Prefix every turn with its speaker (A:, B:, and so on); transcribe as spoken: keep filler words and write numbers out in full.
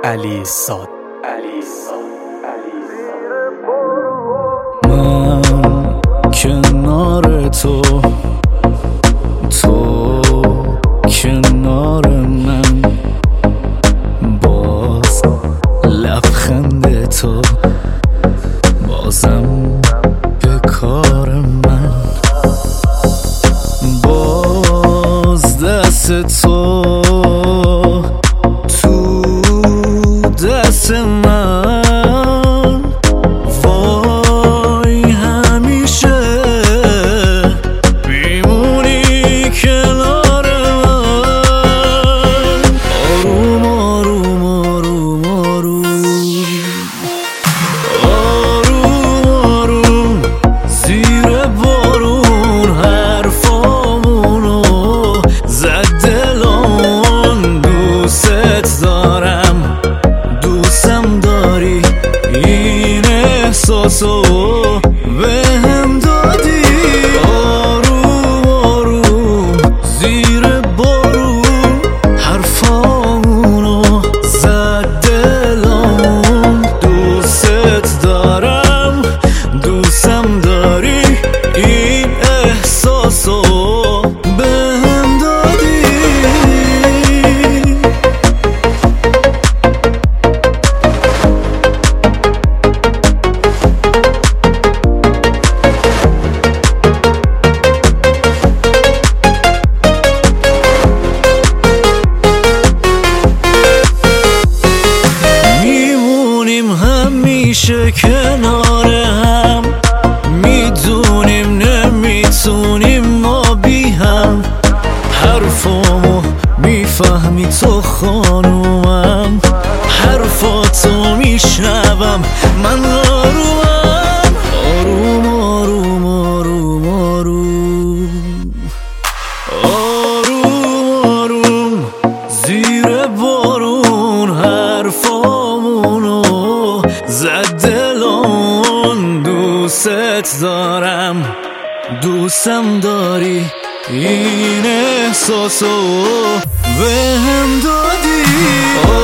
A: علی صاد.
B: من کنار تو، تو کنار من، باز لبخند تو بازم به کار من، باز دست تو تو دست من، وای همیشه بیمونی کنار من. آروم آروم آروم آروم آروم آروم زیر بارون حرفامونو زد دلم. دوست دارم، دوستم داری، این احساسو بهم دادی. آروم آروم زیر بارون حرفامونو زد دلم. دوست دارم، دوستم داری، این احساسو بهم دادی. همیشه کنار هم، میدونیم نمیتونیم ما بی هم. حرفامو میفهمی تو خانومم، حرفاتو میشنوم من. آرومم آروم آروم آروم آروم آروم آروم زیر بارون حرفامونو زد دلم. دوست دارم، دوستم داری، این احساسو بهم دادی.